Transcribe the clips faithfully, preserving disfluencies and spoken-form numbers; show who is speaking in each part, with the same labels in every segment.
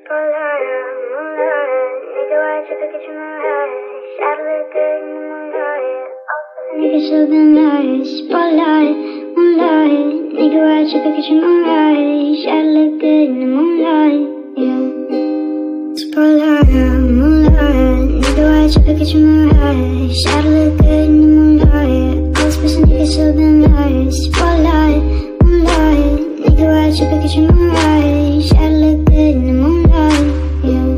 Speaker 1: Spotlight, moonlight, nigga, why you look at your moonlight? Shot look good in the moonlight. Nigga, so damn nice. Spotlight, moonlight, nigga, why you look at your moonlight? Shot look good in the moonlight, yeah. Spotlight, moonlight, nigga, why you look at your moonlight? Shot look good in the moonlight. All special nigga, so damn nice. Spotlight, moonlight, nigga, why you look at your moonlight? Shot look good in the moonlight, yeah.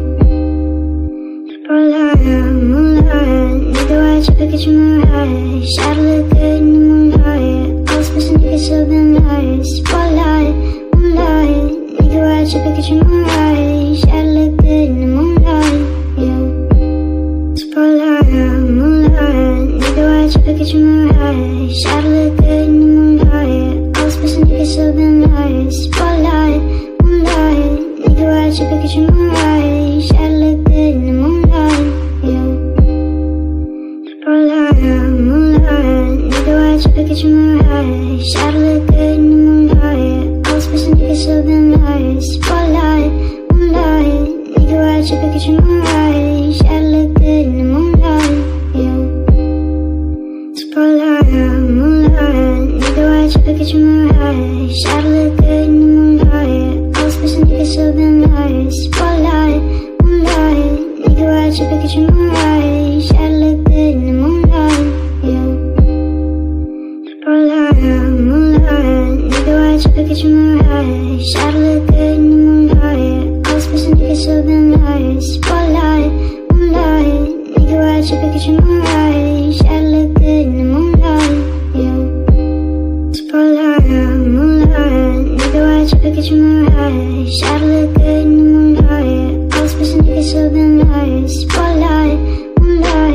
Speaker 1: Spotlight, moonlight, nigga, why you look at your moonlight? Shot look good in the moonlight. All special nigga, so damn nice. Spotlight, moonlight, nigga, why you look at your moonlight? Shot look good in the moonlight, yeah. Spotlight, moonlight, nigga, why you look at your moonlight? Shot look good in the moonlight. All special nigga, so damn nice. Spotlight, moonlight, nigga, why you look at your moonlight? Shot look good in the moonlight, yeah. Spotlight, moonlight, nigga, why you look at your moonlight? Shot look good in the moonlight. All special nigga, so damn nice. Spotlight, moonlight, nigga, why you look at your moonlight? Shot look good in the moonlight, yeah. Spotlight, moonlight, nigga, why you look at your moonlight? Shot look good in the moonlight. All special nigga, so damn nice. Spotlight, moonlight, nigga, why you look at your moonlight? Shot look good in the moonlight, yeah. Spotlight, moonlight, nigga, why you look at your moonlight? Shot look good in the moonlight. All special nigga, so damn nice. Spotlight, moonlight, nigga, why you look at your moonlight? Shot look good in the moonlight, yeah. Spotlight, moonlight, nigga, why you look at your moonlight? Shot look good in the moonlight. All special nigga, so damn nice. Spotlight, moonlight.